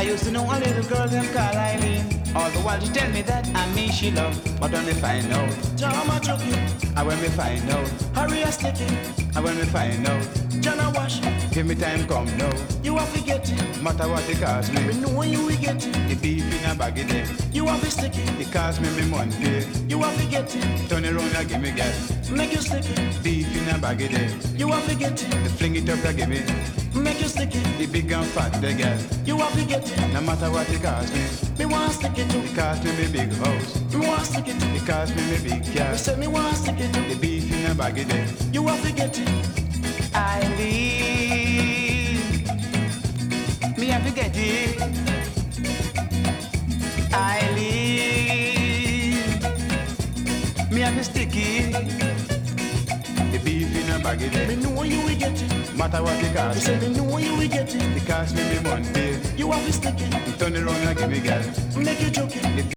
used to know a little girl named called Eileen. All the while she tell me that I me she love. But when me find out, Jama chucky, and when me find out, hurry a sticky, and when me find out, Jana wash. give me time come now. You have to get it. Matter what it cost Me me, know when you will get it. the beef in a baggy there. You have to stick it. It cost me money pay. You have to get it. Turn around and give me gas. Make you stick it. Beef in a baggy there. You have to get it. The fling it up and give me. Make you stick it. The big and fat the girl. You have to get it. No matter what it cost me, Me want to stick it too. it cost me big house. Me want to stick it too. It cost me big car. Me say me want to stick it too. The beef in a baggy there. You have to get it. Eileen, me have to get it. Eileen, me have to stick it. The beef in a baggy Me there. know when you will get it. Matter what it Me cost say me, me know when you will get it. it cost me money pay. You have to stick it. Turn around and give me gas. Make you joke it.